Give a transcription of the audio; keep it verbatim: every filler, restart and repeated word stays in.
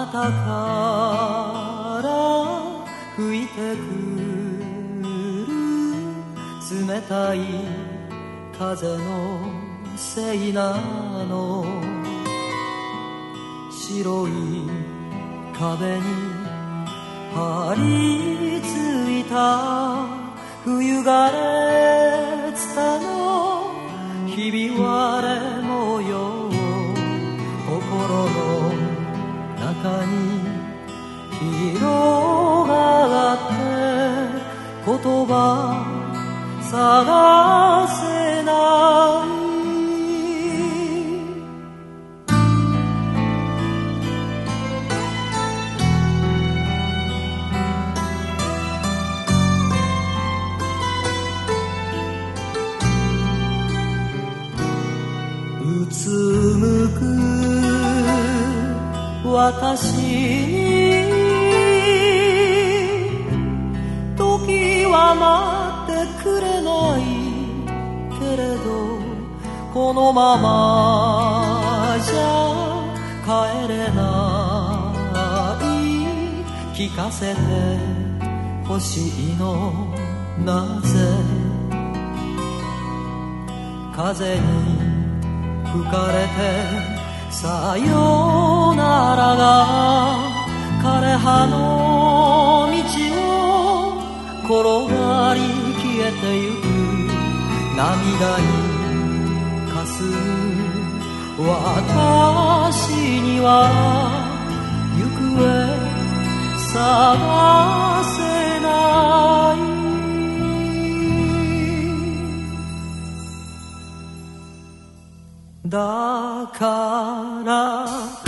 たから吹いてくる冷たい風のせいなの。白い壁に張り付いた冬がれつたのひび割れ模様、心の中に広がって言葉探せない。うつむく私に時は待ってくれないけれど、このままじゃ帰れない。聞かせてほしいのなぜ。風に吹かれてさよならが枯葉の道を転がり消えてゆく。涙にかすむ私には行方探せない。だから